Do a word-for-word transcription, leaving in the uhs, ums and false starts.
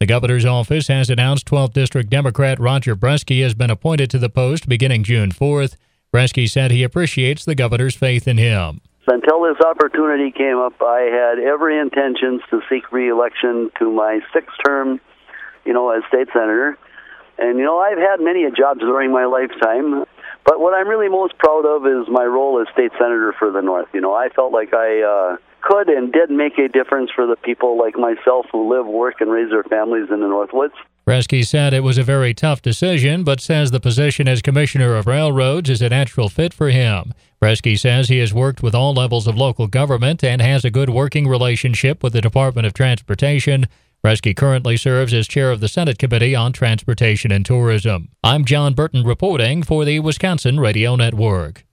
governor's office has announced twelfth District Democrat Roger Bresky has been appointed to the post beginning June fourth. Bresky said he appreciates the governor's faith in him. Until this opportunity came up, I had every intentions to seek re-election to my sixth term, you know, as state senator. And, you know, I've had many jobs during my lifetime, but what I'm really most proud of is my role as state senator for the North. You know, I felt like I uh, could and did make a difference for the people like myself who live, work, and raise their families in the Northwoods. Bresky said it was a very tough decision, but says the position as Commissioner of Railroads is a natural fit for him. Bresky says he has worked with all levels of local government and has a good working relationship with the Department of Transportation. Bresky currently serves as chair of the Senate Committee on Transportation and Tourism. I'm John Burton reporting for the Wisconsin Radio Network.